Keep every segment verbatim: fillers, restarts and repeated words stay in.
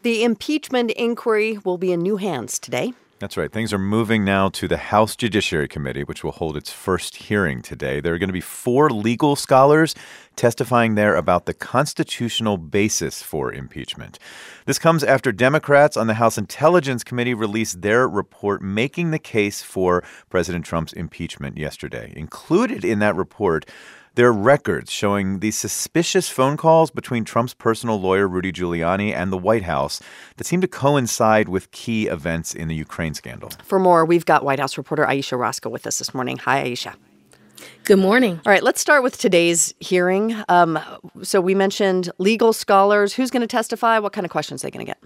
The impeachment inquiry will be in new hands today. That's right. Things are moving now to the House Judiciary Committee, which will hold its first hearing today. There are going to be four legal scholars testifying there about the constitutional basis for impeachment. This comes after Democrats on the House Intelligence Committee released their report making the case for President Trump's impeachment yesterday. Included in that report, there are records showing the suspicious phone calls between Trump's personal lawyer, Rudy Giuliani, and the White House that seem to coincide with key events in the Ukraine scandal. For more, we've got White House reporter Ayesha Rascoe with us this morning. Hi, Ayesha. Good morning. All right, let's start with today's hearing. Um, so we mentioned legal scholars. Who's going to testify? What kind of questions are they going to get?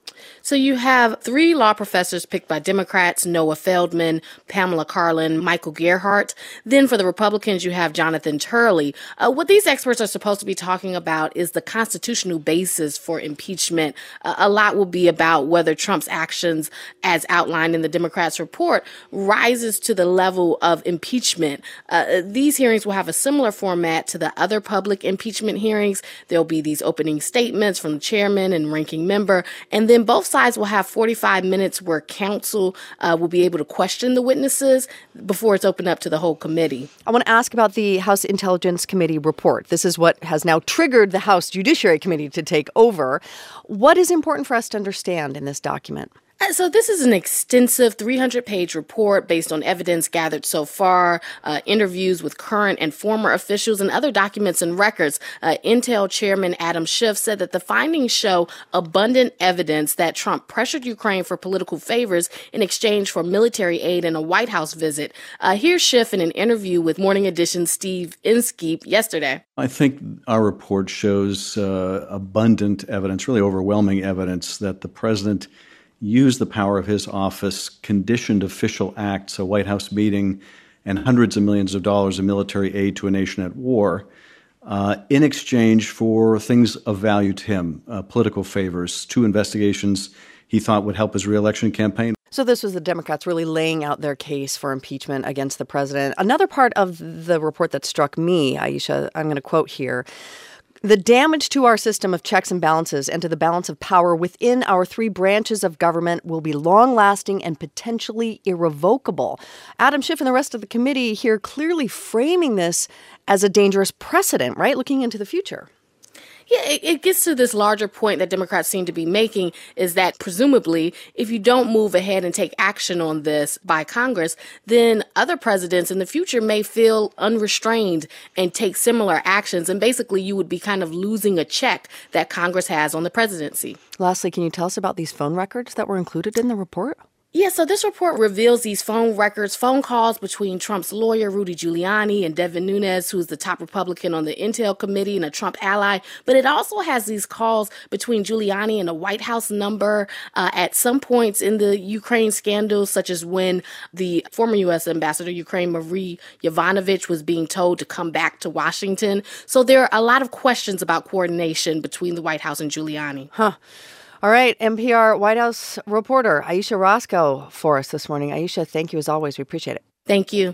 So you have three law professors picked by Democrats, Noah Feldman, Pamela Karlan, Michael Gerhardt. Then for the Republicans, you have Jonathan Turley. Uh, what these experts are supposed to be talking about is the constitutional basis for impeachment. Uh, a lot will be about whether Trump's actions, as outlined in the Democrats' report, rises to the level of impeachment. Uh, these hearings will have a similar format to the other public impeachment hearings. There'll be these opening statements from the chairman and ranking member, and then both sides will have forty-five minutes where counsel uh, will be able to question the witnesses before it's opened up to the whole committee. I want to ask about the House Intelligence Committee report. This is what has now triggered the House Judiciary Committee to take over. What is important for us to understand in this document? So this is an extensive three hundred page report based on evidence gathered so far, uh, interviews with current and former officials, and other documents and records. Uh, Intel Chairman Adam Schiff said that the findings show abundant evidence that Trump pressured Ukraine for political favors in exchange for military aid and a White House visit. Uh, here's Schiff in an interview with Morning Edition's Steve Inskeep yesterday. I think our report shows uh, abundant evidence, really overwhelming evidence, that the president used the power of his office, conditioned official acts, a White House meeting, and hundreds of millions of dollars of military aid to a nation at war uh, in exchange for things of value to him, uh, political favors, two investigations he thought would help his reelection campaign. So this was the Democrats really laying out their case for impeachment against the president. Another part of the report that struck me, Ayesha, I'm going to quote here. The damage to our system of checks and balances and to the balance of power within our three branches of government will be long-lasting and potentially irrevocable. Adam Schiff and the rest of the committee here clearly framing this as a dangerous precedent, right? Looking into the future. Yeah, it, it gets to this larger point that Democrats seem to be making, is that presumably if you don't move ahead and take action on this by Congress, then other presidents in the future may feel unrestrained and take similar actions. And basically you would be kind of losing a check that Congress has on the presidency. Lastly, can you tell us about these phone records that were included in the report? Yeah, so this report reveals these phone records, phone calls between Trump's lawyer, Rudy Giuliani, and Devin Nunes, who's the top Republican on the Intel Committee and a Trump ally. But it also has these calls between Giuliani and a White House number uh, at some points in the Ukraine scandal, such as when the former U S ambassador to Ukraine, Marie Yovanovitch, was being told to come back to Washington. So there are a lot of questions about coordination between the White House and Giuliani. Huh. All right, N P R White House reporter Ayesha Rascoe for us this morning. Ayesha, thank you as always. We appreciate it. Thank you.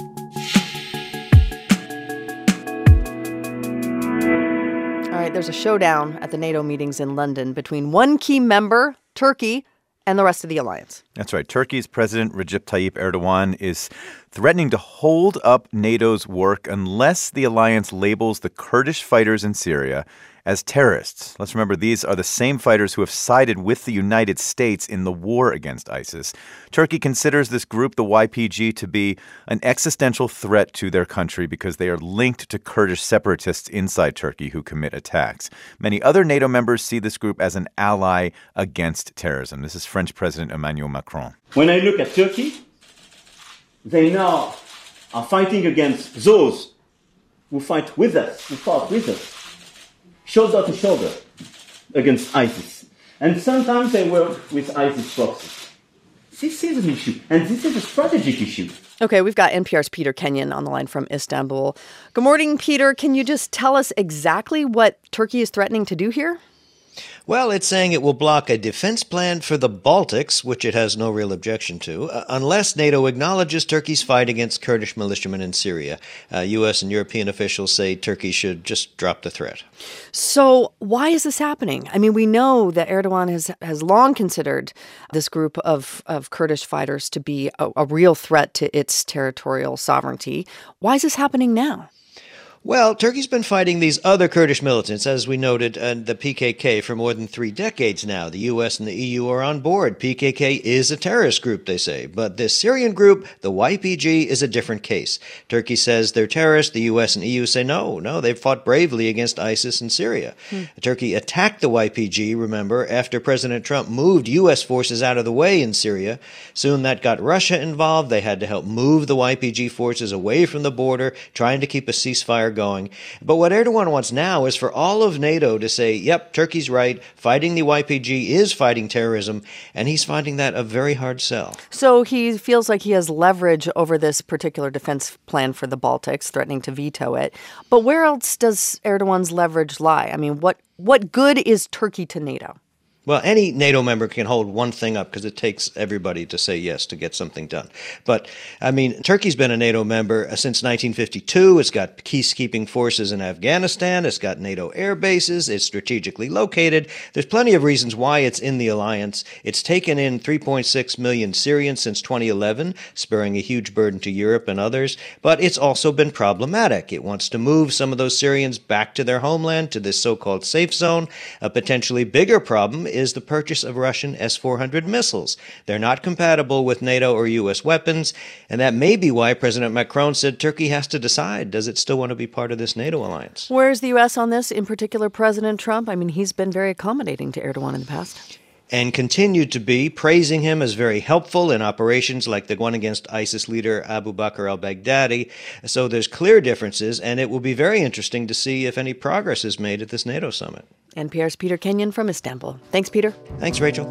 All right, there's a showdown at the NATO meetings in London between one key member, Turkey, and the rest of the alliance. That's right. Turkey's President Recep Tayyip Erdogan is threatening to hold up NATO's work unless the alliance labels the Kurdish fighters in Syria as terrorists. Let's remember, these are the same fighters who have sided with the United States in the war against ISIS. Turkey considers this group, the Y P G, to be an existential threat to their country because they are linked to Kurdish separatists inside Turkey who commit attacks. Many other NATO members see this group as an ally against terrorism. This is French President Emmanuel Macron. When I look at Turkey, they now are fighting against those who fight with us, who fought with us, shoulder to shoulder against ISIS. And sometimes they work with ISIS proxies. This is an issue, and this is a strategic issue. Okay, we've got N P R's Peter Kenyon on the line from Istanbul. Good morning, Peter. Can you just tell us exactly what Turkey is threatening to do here? Well, it's saying it will block a defense plan for the Baltics, which it has no real objection to, uh, unless NATO acknowledges Turkey's fight against Kurdish militiamen in Syria. Uh, U S and European officials say Turkey should just drop the threat. So why is this happening? I mean, we know that Erdogan has, has long considered this group of, of Kurdish fighters to be a, a real threat to its territorial sovereignty. Why is this happening now? Well, Turkey's been fighting these other Kurdish militants, as we noted, and the P K K for more than three decades now. The U S and the E U are on board. P K K is a terrorist group, they say. But this Syrian group, the Y P G, is a different case. Turkey says they're terrorists. The U S and E U say no, no, they've fought bravely against ISIS in Syria. Hmm. Turkey attacked the Y P G, remember, after President Trump moved U S forces out of the way in Syria. Soon that got Russia involved. They had to help move the Y P G forces away from the border, trying to keep a ceasefire going. But what Erdogan wants now is for all of NATO to say, yep, Turkey's right, fighting the Y P G is fighting terrorism, and he's finding that a very hard sell. So he feels like he has leverage over this particular defense plan for the Baltics, threatening to veto it. But where else does Erdogan's leverage lie? I mean, what what good is Turkey to NATO? Well, any NATO member can hold one thing up because it takes everybody to say yes to get something done. But, I mean, Turkey's been a NATO member since nineteen fifty-two. It's got peacekeeping forces in Afghanistan. It's got NATO air bases. It's strategically located. There's plenty of reasons why it's in the alliance. It's taken in three point six million Syrians since twenty eleven, spurring a huge burden to Europe and others. But it's also been problematic. It wants to move some of those Syrians back to their homeland, to this so-called safe zone. A potentially bigger problem is the purchase of Russian S four hundred missiles. They're not compatible with NATO or U S weapons, and that may be why President Macron said Turkey has to decide, does it still want to be part of this NATO alliance? Where's the U S on this, in particular President Trump? I mean, he's been very accommodating to Erdogan in the past. And continued to be, praising him as very helpful in operations like the one against ISIS leader Abu Bakr al-Baghdadi. So there's clear differences, and it will be very interesting to see if any progress is made at this NATO summit. N P R's Peter Kenyon from Istanbul. Thanks, Peter. Thanks, Rachel.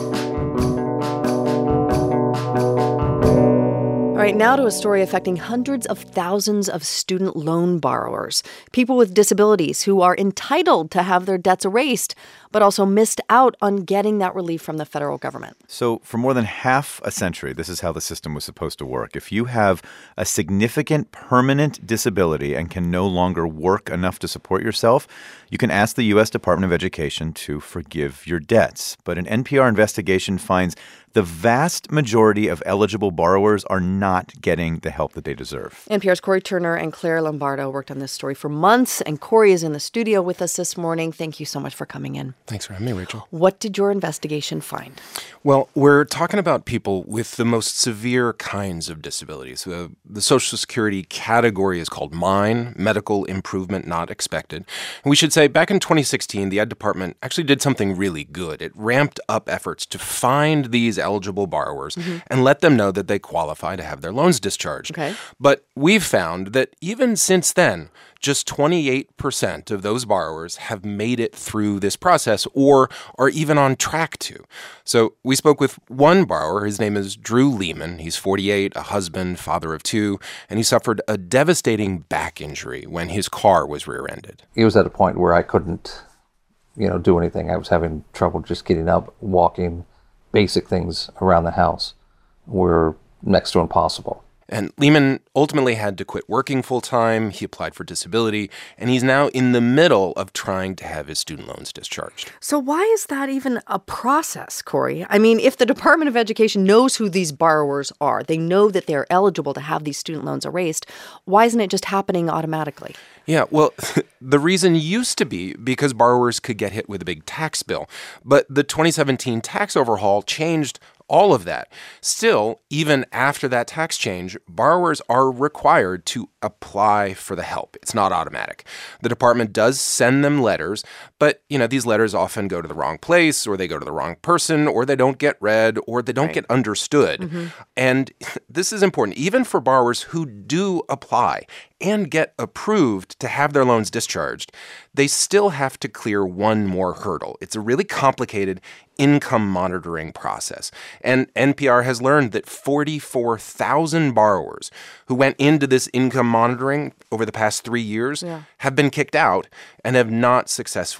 All right, now to a story affecting hundreds of thousands of student loan borrowers, people with disabilities who are entitled to have their debts erased, but also missed out on getting that relief from the federal government. So for more than half a century, this is how the system was supposed to work. If you have a significant permanent disability and can no longer work enough to support yourself, you can ask the U S Department of Education to forgive your debts. But an N P R investigation finds the vast majority of eligible borrowers are not getting the help that they deserve. N P R's Corey Turner and Claire Lombardo worked on this story for months, and Corey is in the studio with us this morning. Thank you so much for coming in. Thanks for having me, Rachel. What did your investigation find? Well, we're talking about people with the most severe kinds of disabilities. Uh, the Social Security category is called MINE, Medical Improvement Not Expected. And we should say back in twenty sixteen, the Ed Department actually did something really good. It ramped up efforts to find these eligible borrowers mm-hmm. and let them know that they qualify to have their loans discharged. Okay. But we've found that even since then, just twenty-eight percent of those borrowers have made it through this process or are even on track to. So we spoke with one borrower. His name is Drew Lehman. He's forty-eight, a husband, father of two, and he suffered a devastating back injury when his car was rear-ended. It was at a point where I couldn't, you know, do anything. I was having trouble just getting up, walking. Basic things around the house were next to impossible. And Lehman ultimately had to quit working full-time. He applied for disability, and he's now in the middle of trying to have his student loans discharged. So why is that even a process, Corey? I mean, if the Department of Education knows who these borrowers are, they know that they're eligible to have these student loans erased, why isn't it just happening automatically? Yeah, well, the reason used to be because borrowers could get hit with a big tax bill. But the twenty seventeen tax overhaul changed all of that. Still, even after that tax change, borrowers are required to apply for the help. It's not automatic. The department does send them letters, but, you know, these letters often go to the wrong place, or they go to the wrong person, or they don't get read, or they don't right. get understood. Mm-hmm. And this is important, even for borrowers who do apply and get approved to have their loans discharged, they still have to clear one more hurdle. It's a really complicated income monitoring process. And N P R has learned that forty-four thousand borrowers who went into this income monitoring over the past three years yeah. have been kicked out and have not successfully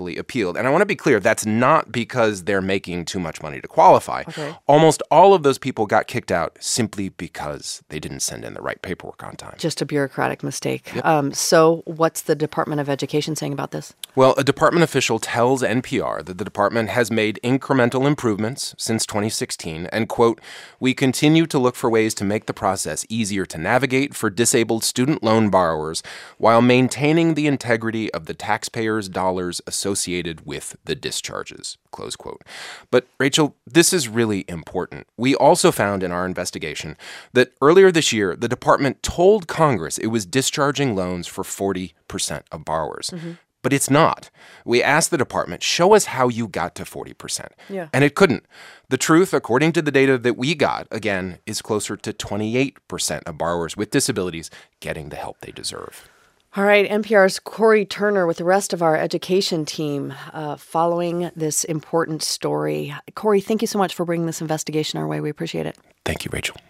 successfully appealed. And I want to be clear, that's not because they're making too much money to qualify. Okay. Almost all of those people got kicked out simply because they didn't send in the right paperwork on time. Just a bureaucratic mistake. Yep. Um, so what's the Department of Education saying about this? Well, a department official tells N P R that the department has made incremental improvements since twenty sixteen and, quote, "We continue to look for ways to make the process easier to navigate for disabled student loan borrowers while maintaining the integrity of the taxpayers' dollars associated with the discharges," close quote. But, Rachel, this is really important. We also found in our investigation that earlier this year, the department told Congress it was discharging loans for forty percent of borrowers. Mm-hmm. But it's not. We asked the department, show us how you got to forty percent. Yeah. And it couldn't. The truth, according to the data that we got, again, is closer to twenty-eight percent of borrowers with disabilities getting the help they deserve. All right, N P R's Cory Turner with the rest of our education team uh, following this important story. Cory, thank you so much for bringing this investigation our way. We appreciate it. Thank you, Rachel.